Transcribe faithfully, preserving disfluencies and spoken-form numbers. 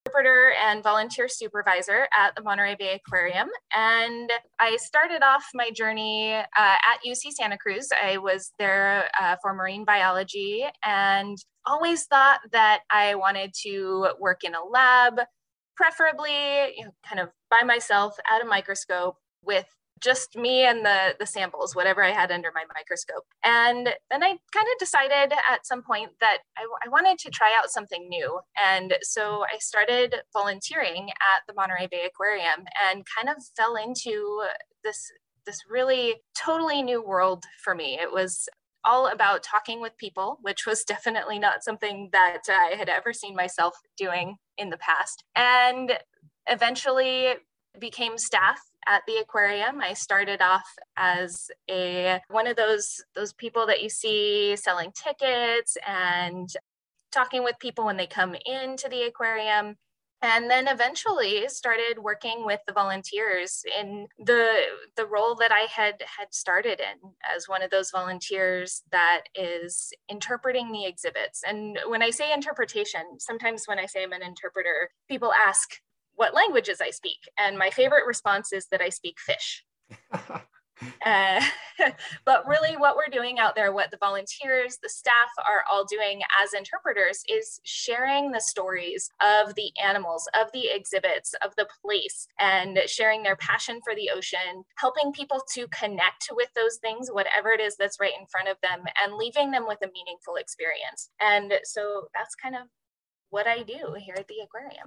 Interpreter and volunteer supervisor at the Monterey Bay Aquarium. And I started off my journey uh, at U C Santa Cruz. I was there uh, for marine biology and always thought that I wanted to work in a lab, preferably you know, kind of by myself at a microscope with just me and the, the samples, whatever I had under my microscope. And then I kind of decided at some point that I, I wanted to try out something new. And so I started volunteering at the Monterey Bay Aquarium and kind of fell into this, this really totally new world for me. It was all about talking with people, which was definitely not something that I had ever seen myself doing in the past. And eventually became staff at the aquarium. I started off as a one of those those people that you see selling tickets and talking with people when they come into the aquarium. And then eventually started working with the volunteers in the the role that I had had started in as one of those volunteers that is interpreting the exhibits. And when I say interpretation, sometimes when I say I'm an interpreter, people ask what languages I speak. And my favorite response is that I speak fish. uh, but really what we're doing out there, what the volunteers, the staff are all doing as interpreters is sharing the stories of the animals, of the exhibits, of the place, and sharing their passion for the ocean, helping people to connect with those things, whatever it is that's right in front of them, and leaving them with a meaningful experience. And so that's kind of what I do here at the aquarium.